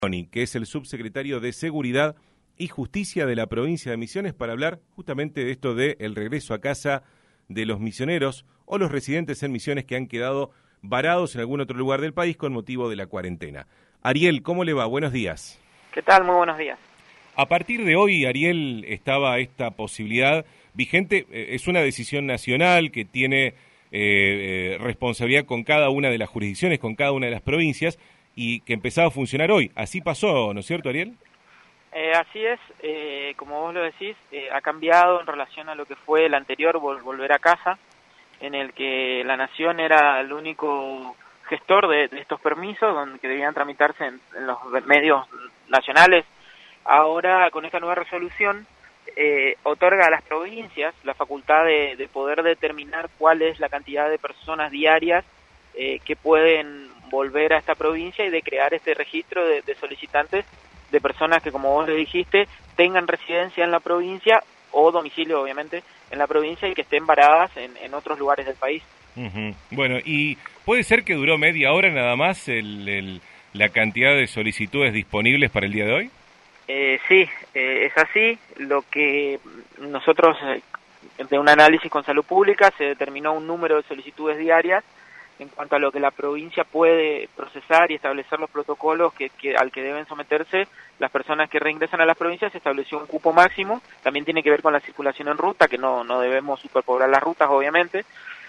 Que es el subsecretario de Seguridad y Justicia de la provincia de Misiones, para hablar justamente de esto de el regreso a casa de los misioneros o los residentes en Misiones que han quedado varados en algún otro lugar del país con motivo de la cuarentena. Ariel, ¿cómo le va? Buenos días. ¿Qué tal? Muy buenos días. A partir de hoy, Ariel, estaba esta posibilidad vigente. Es una decisión nacional que tiene responsabilidad con cada una de las jurisdicciones, con cada una de las provincias, y que empezaba a funcionar hoy. Así pasó, ¿no es cierto, Ariel? Así es, como vos lo decís, ha cambiado en relación a lo que fue el anterior volver a casa, en el que la Nación era el único gestor de estos permisos, donde que debían tramitarse en los medios nacionales. Ahora, con esta nueva resolución, otorga a las provincias la facultad de poder determinar cuál es la cantidad de personas diarias que pueden volver a esta provincia y de crear este registro de solicitantes de personas que, como vos le dijiste, tengan residencia en la provincia o domicilio, obviamente, en la provincia y que estén varadas en otros lugares del país. Uh-huh. Bueno, ¿y puede ser que duró media hora nada más la cantidad de solicitudes disponibles para el día de hoy? Sí, es así. Lo que nosotros, de un análisis con Salud Pública, se determinó un número de solicitudes diarias en cuanto a lo que la provincia puede procesar y establecer los protocolos al que deben someterse las personas que reingresan a las provincias. Se estableció un cupo máximo, también tiene que ver con la circulación en ruta, que no debemos superpoblar las rutas, obviamente,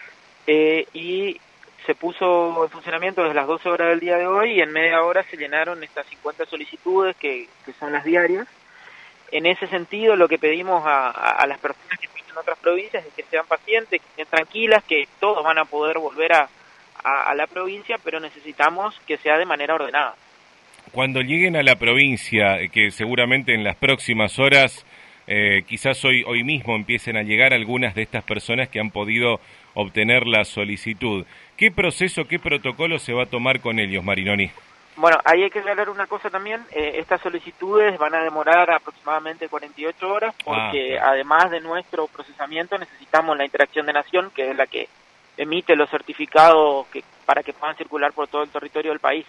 y se puso en funcionamiento desde las 12 horas del día de hoy, y en media hora se llenaron estas 50 solicitudes que son las diarias. En ese sentido, lo que pedimos a las personas que están en otras provincias es que sean pacientes, que estén tranquilas, que todos van a poder volver a la provincia, pero necesitamos que sea de manera ordenada. Cuando lleguen a la provincia, que seguramente en las próximas horas, quizás hoy mismo empiecen a llegar algunas de estas personas que han podido obtener la solicitud, ¿qué proceso, qué protocolo se va a tomar con ellos, Marinoni? Bueno, ahí hay que aclarar una cosa también. Estas solicitudes van a demorar aproximadamente 48 horas porque además de nuestro procesamiento necesitamos la interacción de Nación, que es la que emite los certificados para que puedan circular por todo el territorio del país.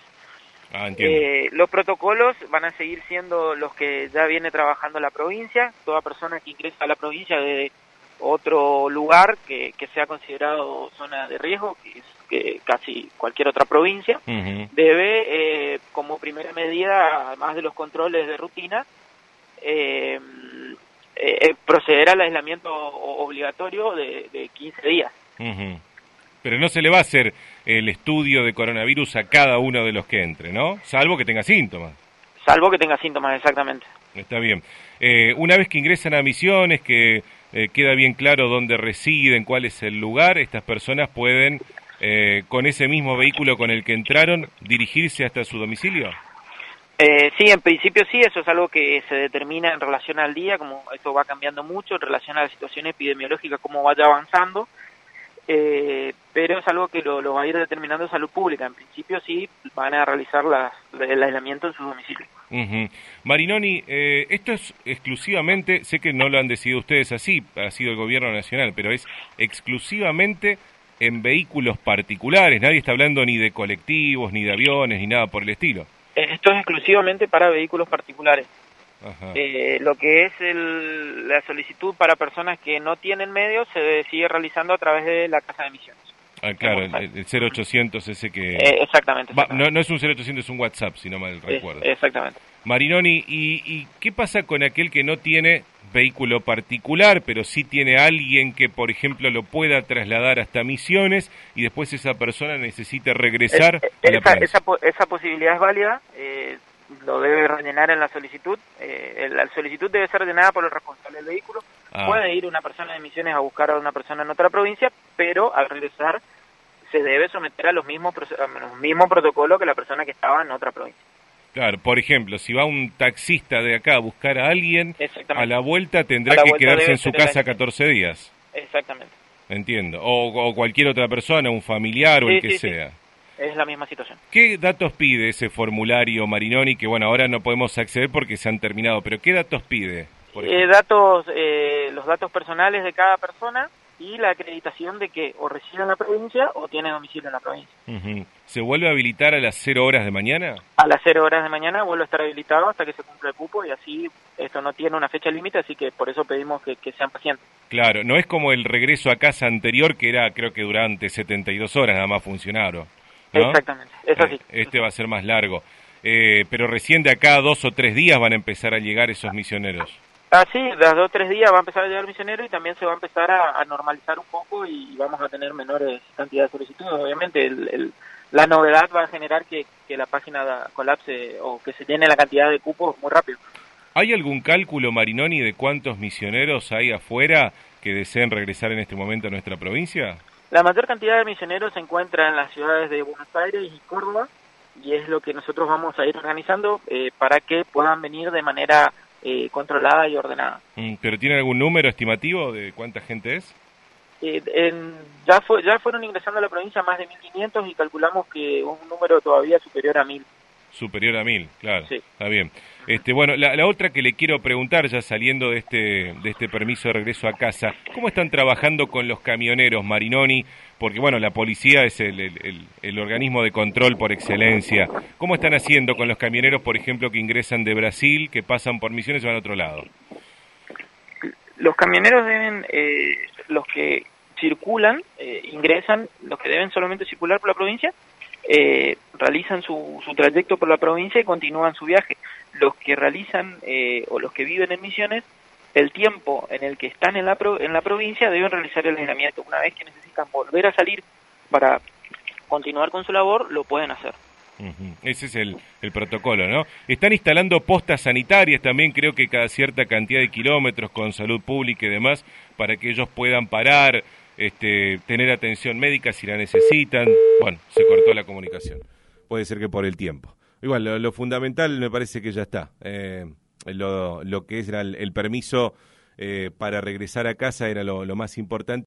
Los protocolos van a seguir siendo los que ya viene trabajando la provincia. Toda persona que ingresa a la provincia de otro lugar que sea considerado zona de riesgo, que casi cualquier otra provincia, uh-huh, debe, como primera medida, además de los controles de rutina, proceder al aislamiento obligatorio de 15 días. Uh-huh. Pero no se le va a hacer el estudio de coronavirus a cada uno de los que entre, ¿no? Salvo que tenga síntomas. Salvo que tenga síntomas, exactamente. Está bien. Una vez que ingresan a Misiones, que queda bien claro dónde residen, cuál es el lugar, estas personas pueden, con ese mismo vehículo con el que entraron, dirigirse hasta su domicilio. Sí, en principio sí, eso es algo que se determina en relación al día, como esto va cambiando mucho, en relación a la situación epidemiológica, cómo vaya avanzando. Pero es algo que lo va a ir determinando Salud Pública. En principio sí van a realizar el aislamiento en su domicilio. Uh-huh. Marinoni, esto es exclusivamente, sé que no lo han decidido ustedes así, ha sido el gobierno nacional, pero es exclusivamente en vehículos particulares, nadie está hablando ni de colectivos, ni de aviones, ni nada por el estilo. Esto es exclusivamente para vehículos particulares. Ajá. Lo que es la solicitud para personas que no tienen medios se sigue realizando a través de la Casa de Misiones. Ah, claro, el 0800 ese que... Exactamente. No es un 0800, es un WhatsApp, si no mal recuerdo. Exactamente. Marinoni, ¿y qué pasa con aquel que no tiene vehículo particular, pero sí tiene alguien que, por ejemplo, lo pueda trasladar hasta Misiones y después esa persona necesite regresar a la provincia? Esa posibilidad es válida. Lo debe rellenar en la solicitud. La solicitud debe ser rellenada por el responsable del vehículo. Puede ir una persona de Misiones a buscar a una persona en otra provincia, pero al regresar se debe someter a los mismos protocolos que la persona que estaba en otra provincia. Claro, por ejemplo, si va un taxista de acá a buscar a alguien, a la vuelta tendrá que quedarse en su casa 14 días. Exactamente. Entiendo. O cualquier otra persona, un familiar o el que sea. Es la misma situación. ¿Qué datos pide ese formulario, Marinoni? Que bueno, ahora no podemos acceder porque se han terminado, pero ¿qué datos pide? Los datos personales de cada persona, y la acreditación de que o reside en la provincia o tiene domicilio en la provincia. ¿Se vuelve a habilitar a las 0 horas de mañana? A las 0 horas de mañana vuelve a estar habilitado hasta que se cumpla el cupo, y así esto no tiene una fecha límite, así que por eso pedimos que sean pacientes. Claro, no es como el regreso a casa anterior, que era, creo que durante 72 horas nada más funcionaron, ¿no? Exactamente, es así. Este va a ser más largo. Pero recién de acá a 2 o 3 días van a empezar a llegar esos misioneros. Sí, las 2 o 3 días va a empezar a llegar misionero, y también se va a empezar a normalizar un poco y vamos a tener menores cantidades de solicitudes. Obviamente la novedad va a generar que la página colapse o que se llene la cantidad de cupos muy rápido. ¿Hay algún cálculo, Marinoni, de cuántos misioneros hay afuera que deseen regresar en este momento a nuestra provincia? La mayor cantidad de misioneros se encuentra en las ciudades de Buenos Aires y Córdoba, y es lo que nosotros vamos a ir organizando para que puedan venir de manera controlada y ordenada. ¿Pero tiene algún número estimativo de cuánta gente es? Ya fueron ingresando a la provincia más de 1.500 y calculamos que un número todavía superior a 1.000. Superior a 1.000, claro, sí. Está bien. Bueno, la otra que le quiero preguntar, ya saliendo de este permiso de regreso a casa, ¿cómo están trabajando con los camioneros, Marinoni? Porque, bueno, la policía es el organismo de control por excelencia. ¿Cómo están haciendo con los camioneros, por ejemplo, que ingresan de Brasil, que pasan por Misiones y van a otro lado? Los camioneros deben, los que circulan, ingresan, los que deben solamente circular por la provincia, realizan su trayecto por la provincia y continúan su viaje. Los que realizan o los que viven en Misiones, el tiempo en el que están en la provincia deben realizar el aislamiento. Una vez que necesitan volver a salir para continuar con su labor, lo pueden hacer. Ese es el protocolo, ¿no? Están instalando postas sanitarias también, creo que cada cierta cantidad de kilómetros con salud pública y demás, para que ellos puedan parar, tener atención médica si la necesitan. Bueno, se cortó la comunicación. Puede ser que por el tiempo. Igual, lo fundamental me parece que ya está. Lo que era el permiso para regresar a casa era lo más importante.